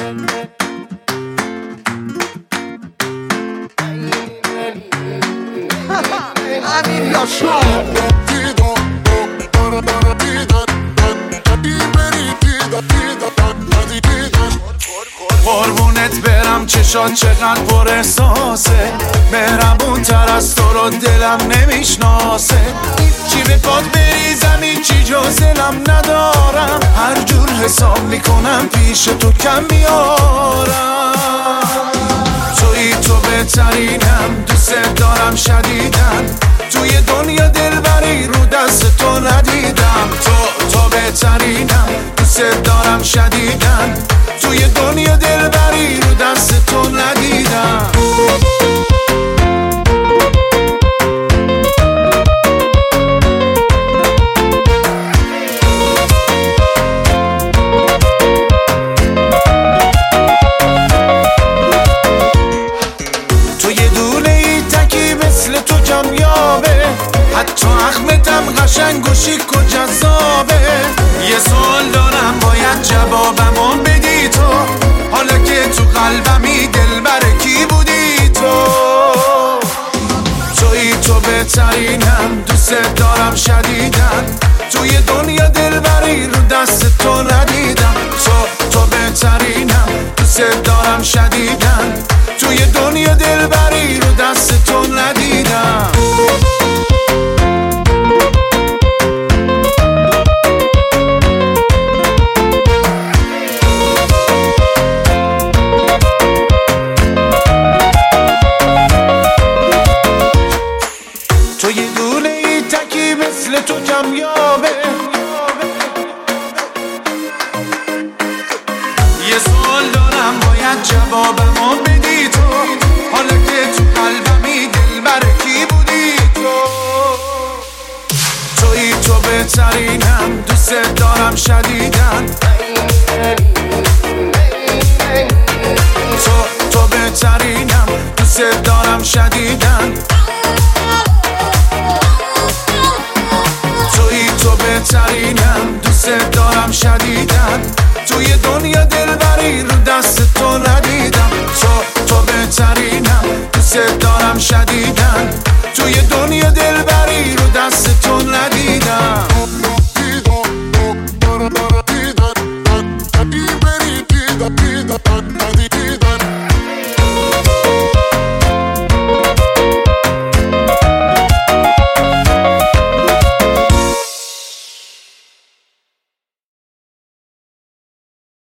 امیر یاشار قربونت برم چشات چقدر پر احساسه، مهربون تر از تو رو دلم نمیشناسه. چی به پاد بریزم هیچی جز دلم ندارم، هر جور حساب میکنم پیش تو کم میارم. توی تو بهترینم، دوست دارم شدیدن، توی دنیا دلبری رو دست تو ندیدم. تو بهترینم، دوست دارم شدیدن، توی دنیا دلبری رو دست تو ندیدم. توی دونه ای تکی مثل تو کمیابه، حتی اخمتم قشنگ و شیک و جذابه. یه سوال دارم باید جوابمو بدی تو، حالا که تو قلبمی دلبر کی بودی تو؟ توی تو بهترینم، دوست دارم شدیدن، توی دنیا دلبری رو دست تو ندیدم. تو بهترینم، دوست دارم شدیدن، توی دنیا دلبری رو دست تو ندیدم. توی دونه ای تکی مثل تو کمیابه، یه سوال دارم باید جوابمو بدی تو، حالا که تو قلبمی دلبر کی بودی تو؟ توی تو بهترینم، دوست دارم شدیدن،